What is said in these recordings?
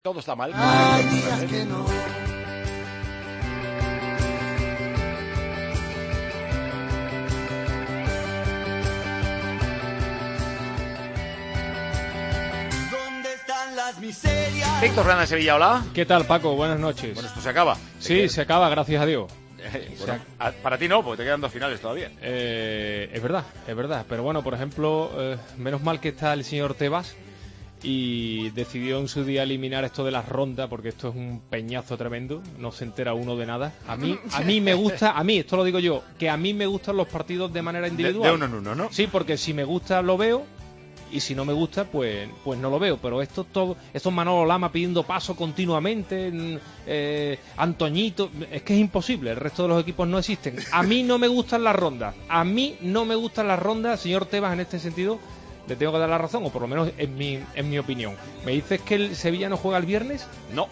Todo está mal. Hay días que no. ¿Dónde están las miserias? Víctor Fernández Sevilla, hola. ¿Qué tal, Paco? Buenas noches. Bueno, esto se acaba. Sí, se acaba, gracias a Dios. Bueno, para ti no, porque te quedan 2 finales todavía. Es verdad. Pero bueno, por ejemplo, menos mal que está el señor Tebas y decidió en su día eliminar esto de las rondas, porque esto es un peñazo tremendo, no se entera uno de nada. A mí me gusta, esto lo digo yo, que a mí me gustan los partidos de manera individual. De uno en uno, ¿no? Sí, porque si me gusta lo veo, y si no me gusta, pues no lo veo. Pero esto es Manolo Lama pidiendo paso continuamente, Antoñito, es que es imposible, el resto de los equipos no existen. A mí no me gustan las rondas, señor Tebas, en este sentido le tengo que dar la razón, o por lo menos en mi opinión. ¿Me dices que el Sevilla no juega el viernes? No.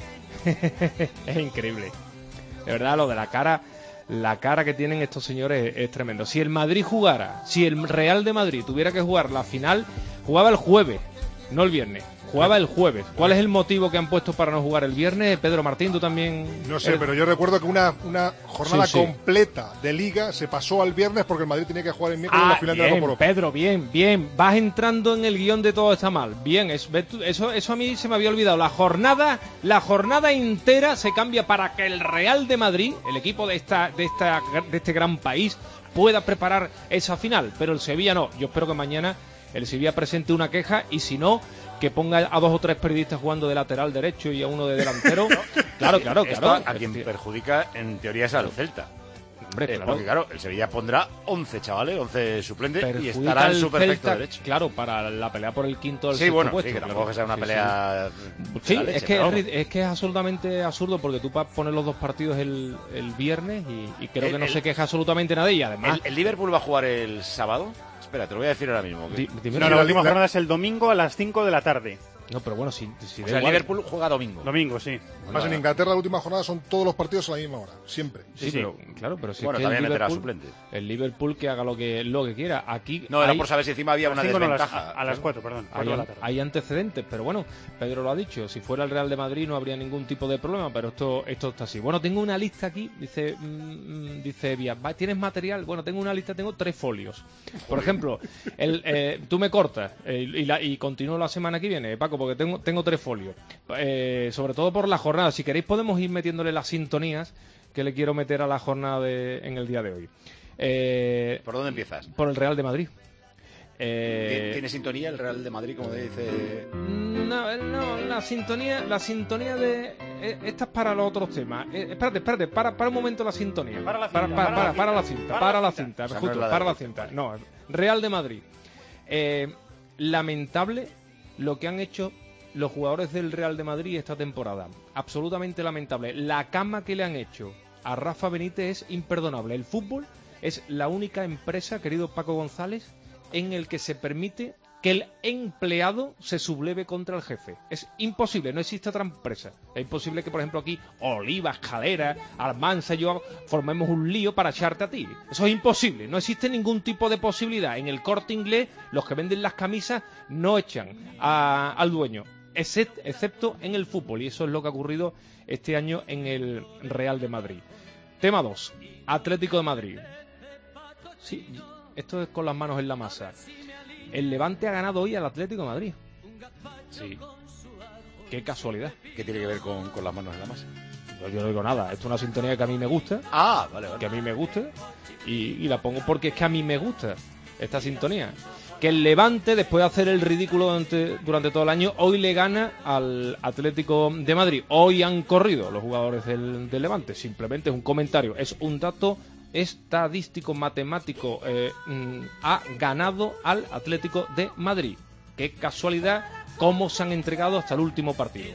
Es increíble. De verdad, lo de la cara que tienen estos señores es tremendo. Si el Madrid jugara, si el Real de Madrid tuviera que jugar la final, jugaba el jueves, no el viernes. Jugaba el jueves. ¿Cuál es el motivo que han puesto para no jugar el viernes? Pedro Martín, tú también... No sé, pero yo recuerdo que una jornada completa de Liga se pasó al viernes porque el Madrid tenía que jugar el miércoles en la final de la Copa Europa. Pedro, bien. Vas entrando en el guión de Todo está mal. Bien, eso a mí se me había olvidado. La jornada entera se cambia para que el Real de Madrid, el equipo de este gran país, pueda preparar esa final. Pero el Sevilla no. Yo espero que mañana el Sevilla presente una queja, y si no, que ponga a 2 o 3 periodistas jugando de lateral derecho y a uno de delantero. Claro. Esto a quien perjudica, en teoría, es al Celta. Hombre, claro. Porque claro, el Sevilla pondrá 11 chavales, 11 suplentes, perjudica, y estará en su perfecto Celta, derecho. Claro, para la pelea por el quinto o el sexto puesto. Sí, que tampoco sea una pelea... Sí, leche, es que es absolutamente absurdo, porque tú pones los 2 partidos el viernes y creo que no se queja absolutamente nadie. Y además... ¿El Liverpool va a jugar el sábado? Espera, te lo voy a decir ahora mismo. No, la última jornada es el domingo a las 5 de la tarde. No, pero bueno, si o sea, el Liverpool juega domingo. Domingo, sí. Además, en Inglaterra la última jornada son todos los partidos a la misma hora, siempre. Sí. Pero claro, pero si bueno, es que también meterá suplente. El Liverpool que haga lo que quiera. Aquí no, era por saber si encima había una desventaja. A las 4, perdón. Hay antecedentes, pero bueno, Pedro lo ha dicho. Si fuera el Real de Madrid no habría ningún tipo de problema, pero esto está así. Bueno, tengo una lista aquí, dice Vía. ¿Tienes material? Bueno, tengo una lista, tengo 3 folios. Por ejemplo, tú me cortas y continúo la semana que viene, Paco, porque tengo 3 folios. Sobre todo por la jornada. Si queréis podemos ir metiéndole las sintonías que le quiero meter a la jornada en el día de hoy. ¿Por dónde empiezas? Por el Real de Madrid. ¿Tiene sintonía el Real de Madrid, como dice? No, la sintonía de... esta es para los otros temas. Espérate, para un momento la sintonía. Para la cinta. No, Real de Madrid. Lamentable lo que han hecho los jugadores del Real de Madrid esta temporada. Absolutamente lamentable. La cama que le han hecho a Rafa Benítez es imperdonable. El fútbol es la única empresa, querido Paco González, en el que se permite que el empleado se subleve contra el jefe. Es imposible, no existe otra empresa. Es imposible que, por ejemplo, aquí Olivas, Calera, Almansa, yo formemos un lío para echarte a ti. Eso es imposible, no existe ningún tipo de posibilidad. En el Corte Inglés, los que venden las camisas no echan al dueño, excepto en el fútbol, y eso es lo que ha ocurrido este año en el Real de Madrid. Tema 2, Atlético de Madrid. Sí, esto es con las manos en la masa. El Levante ha ganado hoy al Atlético de Madrid. Sí. Qué casualidad. ¿Qué tiene que ver con las manos en la masa? Yo no digo nada. Esto es una sintonía que a mí me gusta. Vale. Que a mí me gusta. Y la pongo porque es que a mí me gusta esta sintonía. Que el Levante, después de hacer el ridículo durante todo el año, hoy le gana al Atlético de Madrid. Hoy han corrido los jugadores del Levante. Simplemente es un comentario. Es un dato estadístico, matemático. Ha ganado al Atlético de Madrid. Qué casualidad cómo se han entregado hasta el último partido.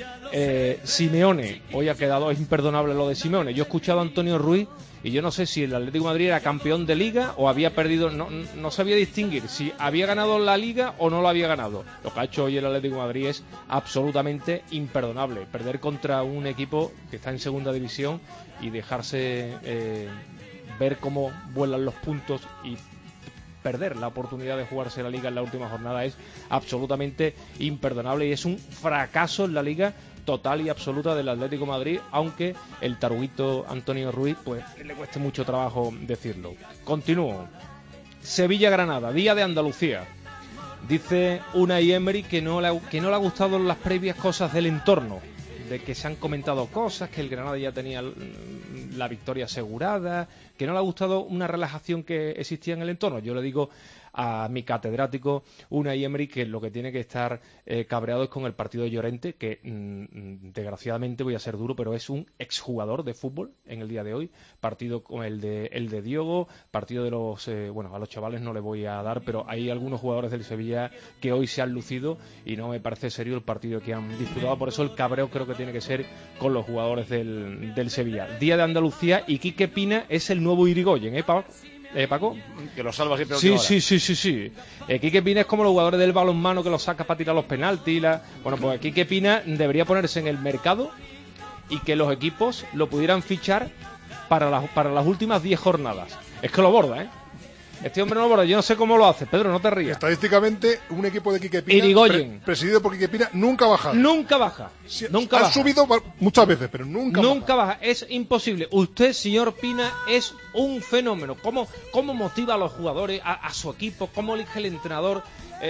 Simeone, hoy ha quedado, es imperdonable lo de Simeone. Yo he escuchado a Antonio Ruiz y yo no sé si el Atlético de Madrid era campeón de Liga o había perdido, no sabía distinguir si había ganado la Liga o no lo había ganado. Lo que ha hecho hoy el Atlético de Madrid es absolutamente imperdonable. Perder contra un equipo que está en segunda división y dejarse ver cómo vuelan los puntos y perder la oportunidad de jugarse la Liga en la última jornada es absolutamente imperdonable, y es un fracaso en la Liga total y absoluta del Atlético de Madrid, aunque el taruguito Antonio Ruiz pues le cueste mucho trabajo decirlo. Continúo. Sevilla-Granada, día de Andalucía. Dice Unai Emery que no le ha gustado las previas cosas del entorno, de que se han comentado cosas, que el Granada ya tenía la victoria asegurada, que no le ha gustado una relajación que existía en el entorno. Yo le digo a mi catedrático Unai Emery que lo que tiene que estar cabreado es con el partido de Llorente, que desgraciadamente, voy a ser duro, pero es un exjugador de fútbol en el día de hoy. Partido con el de Diogo, partido de los a los chavales no le voy a dar, pero hay algunos jugadores del Sevilla que hoy se han lucido y no me parece serio el partido que han disputado. Por eso el cabreo creo que tiene que ser con los jugadores del Sevilla. Día de Andalucía, y Quique Pina es el nuevo Irigoyen, Paco, que lo salva siempre. Sí. Quique Pina es como los jugadores del balonmano que los saca para tirar los penaltis. Bueno, pues Quique Pina debería ponerse en el mercado y que los equipos lo pudieran fichar para las últimas 10 jornadas. Es que lo borda, ¿eh? Este hombre no lo borda. Yo no sé cómo lo hace. Pedro, no te rías. Estadísticamente, un equipo de Quique Pina, Irigoyen, presidido por Quique Pina, nunca baja. Nunca baja. Ha subido muchas veces, pero nunca baja. Es imposible. Usted, señor Pina, es un fenómeno. ¿Cómo motiva a los jugadores, a su equipo? ¿Cómo elige el entrenador?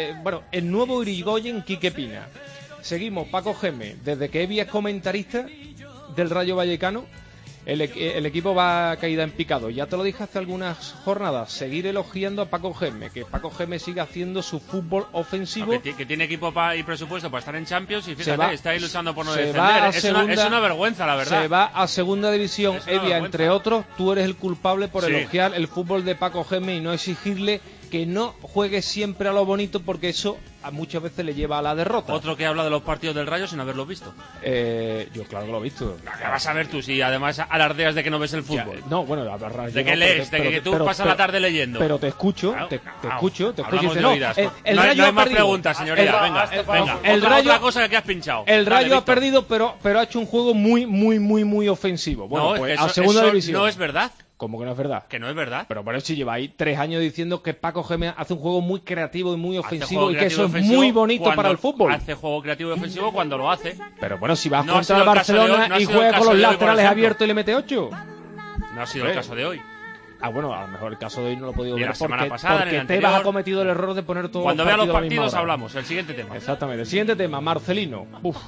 El nuevo Irigoyen, Quique Pina. Seguimos, Paco Geme. Desde que Evi es comentarista del Rayo Vallecano, el equipo va caída en picado. Ya te lo dije hace algunas jornadas. Seguir elogiando a Paco Geme, que Paco Geme siga haciendo su fútbol ofensivo. Que tiene equipo y presupuesto para estar en Champions, y fíjate, está ahí luchando por no descender. Es una vergüenza, la verdad. Se va a segunda división. Evia, entre otros, tú eres el culpable por elogiar el fútbol de Paco Geme y no exigirle que no juegue siempre a lo bonito, porque eso a muchas veces le lleva a la derrota. Otro que habla de los partidos del Rayo sin haberlos visto. Yo claro que lo he visto. ¿Qué vas a ver tú si además alardeas de que no ves el fútbol? De que lees, de que tú pasas la tarde leyendo. Pero te escucho, te escucho. No hay más preguntas, señoría. Venga. El Rayo, otra cosa que has pinchado. El Rayo ha perdido, pero ha hecho un juego muy ofensivo. Bueno, pues a segunda división. No es verdad. ¿Cómo que no es verdad? Que no es verdad. Pero por eso si lleva ahí 3 años diciendo que Paco Geme hace un juego muy creativo y muy ofensivo y que eso es muy bonito para el fútbol. Hace juego creativo y ofensivo cuando lo hace. Pero bueno, si vas contra el Barcelona y juega con los laterales abiertos y le mete 8. No ha sido el caso de hoy. Bueno, a lo mejor el caso de hoy no lo he podido ver la semana pasada, porque Tebas ha cometido el error de poner todo. Cuando vea los partidos hablamos. El siguiente tema. Exactamente. El siguiente tema, Marcelino.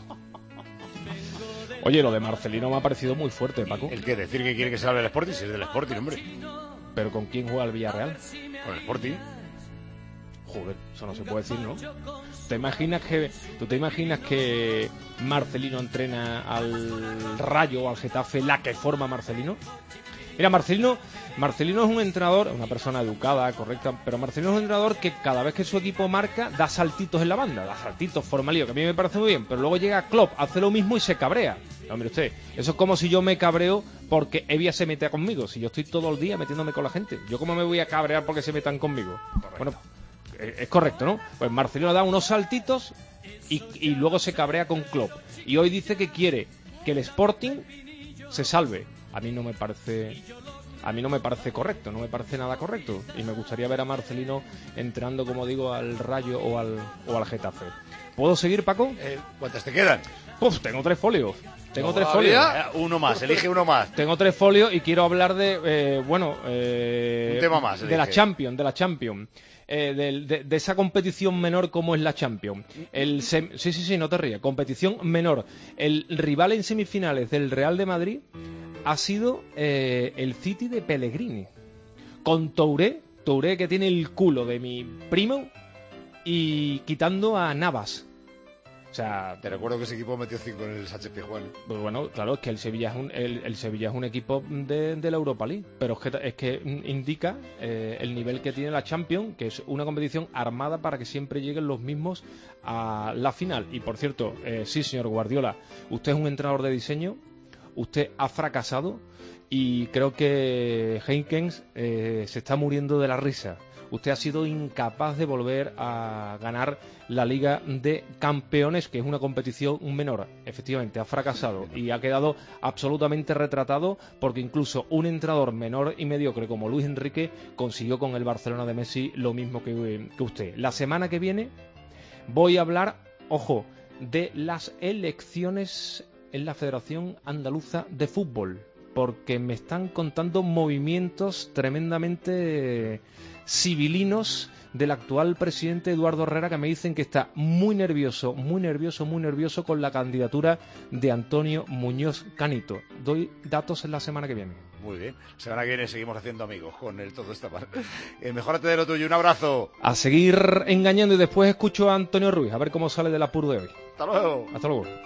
Oye, lo de Marcelino me ha parecido muy fuerte, Paco. ¿El qué? ¿Decir que quiere que se hable del Sporting? Si es del Sporting, hombre. ¿Pero con quién juega el Villarreal? Con el Sporting. Joder, eso no se puede decir, ¿no? ¿Tú te imaginas que Marcelino entrena al Rayo o al Getafe, la que forma Marcelino? Mira, Marcelino es un entrenador, una persona educada, correcta, pero Marcelino es un entrenador que cada vez que su equipo marca, da saltitos en la banda, forma lío, que a mí me parece muy bien, pero luego llega Klopp, hace lo mismo y se cabrea. No, mire usted, eso es como si yo me cabreo porque Evia se mete conmigo, si yo estoy todo el día metiéndome con la gente. ¿Yo cómo me voy a cabrear porque se metan conmigo? Correcto. Bueno, es correcto, ¿no? Pues Marcelino da unos saltitos y luego se cabrea con Klopp. Y hoy dice que quiere que el Sporting se salve. A mí no me parece correcto, no me parece nada correcto, y me gustaría ver a Marcelino entrando, como digo, al Rayo o al Getafe. ¿Puedo seguir, Paco? ¿Cuántas te quedan? Tengo 3 folios. Uno más, elige uno más. Tengo 3 folios y quiero hablar de un tema más, de la Champions, de esa competición menor como es la Champions. Sí, no te rías. Competición menor. El rival en semifinales del Real de Madrid ha sido el City de Pellegrini, con Touré que tiene el culo de mi primo, y quitando a Navas. O sea, te recuerdo que ese equipo metió 5 en el Sánchez Pizjuán. Pues bueno, claro, es que el Sevilla es un equipo de la Europa League, pero es que indica el nivel que tiene la Champions, que es una competición armada para que siempre lleguen los mismos a la final. Y por cierto, sí, señor Guardiola, usted es un entrenador de diseño, usted ha fracasado, y creo que Heinkens se está muriendo de la risa. Usted ha sido incapaz de volver a ganar la Liga de Campeones, que es una competición menor. Efectivamente, ha fracasado y ha quedado absolutamente retratado, porque incluso un entrenador menor y mediocre como Luis Enrique consiguió con el Barcelona de Messi lo mismo que usted. La semana que viene voy a hablar, ojo, de las elecciones en la Federación Andaluza de Fútbol, porque me están contando movimientos tremendamente civilinos del actual presidente Eduardo Herrera, que me dicen que está muy nervioso con la candidatura de Antonio Muñoz Canito. Doy datos en la semana que viene. Muy bien, la semana que viene seguimos haciendo amigos con el todo esta parte. Mejórate de lo tuyo, un abrazo. A seguir engañando, y después escucho a Antonio Ruiz, a ver cómo sale del apuro de hoy. Hasta luego. Hasta luego.